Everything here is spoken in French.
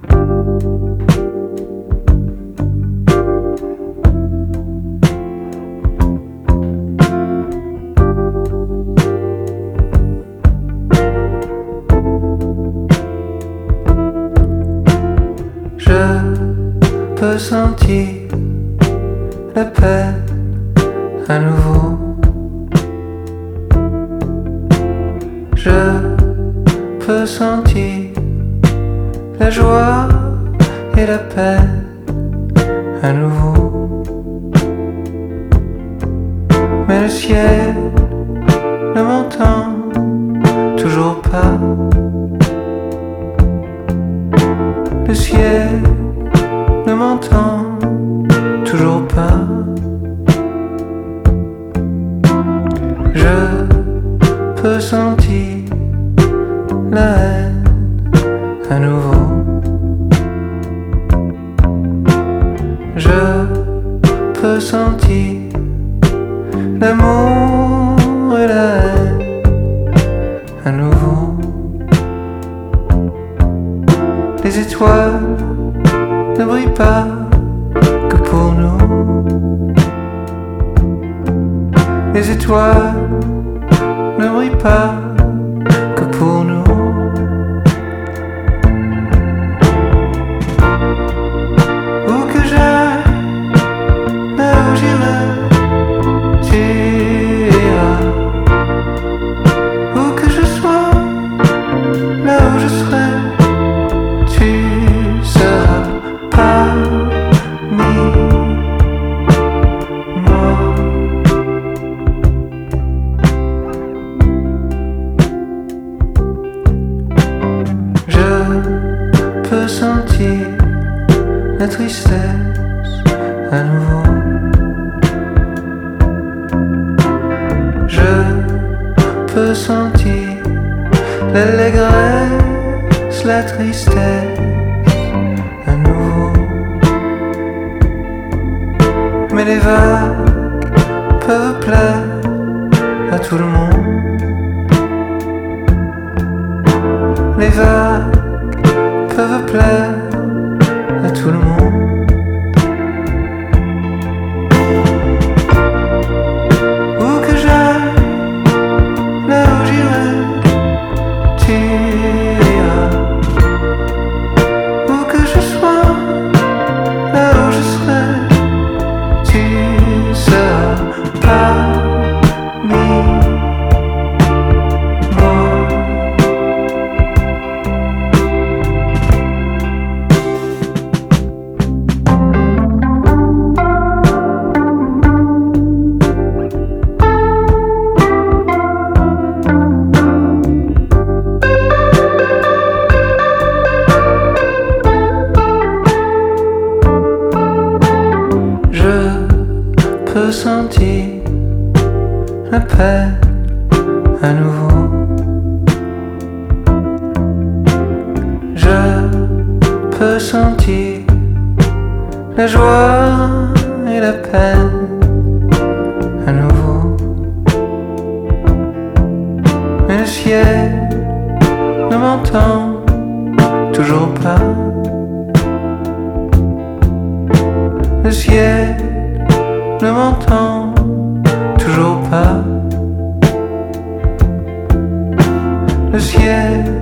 Je peux sentir la peine à nouveau. Je peux sentir la joie et la peine à nouveau. Mais le ciel ne m'entend toujours pas. Le ciel ne m'entend toujours pas. Je peux sentir la haine à nouveau. Je peux sentir l'amour et la haine à nouveau. Les étoiles ne brillent pas que pour nous. Les étoiles ne brillent pas que pour nous. Où que j'aille, là où j'irai, tu iras. Où que je sois, là où je serai, tu seras parmi moi. Je peux sentir la tristesse à nouveau. Je peux sentir l'allégresse, la tristesse à nouveau. Mais les vagues peuvent plaire à tout le monde. Les vagues peuvent plaire à tout le monde. Où que j'aille, là où j'irai, tu iras. Où que je sois, là où je serai, tu seras parmi moi. Je peux sentir la peine à nouveau. Je peux sentir la joie et la peine à nouveau. Mais le ciel ne m'entend toujours pas. Le ciel ne m'entend toujours pas. Le ciel